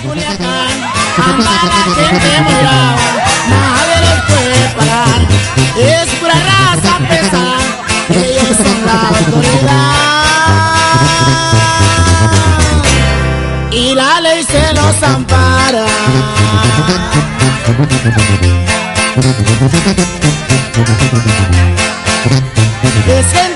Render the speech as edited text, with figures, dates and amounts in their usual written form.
Culiacán, anda la gente muy brava, nadie los puede parar. Es pura raza pesada, ellos son la autoridad y la ley se los ampara. Es que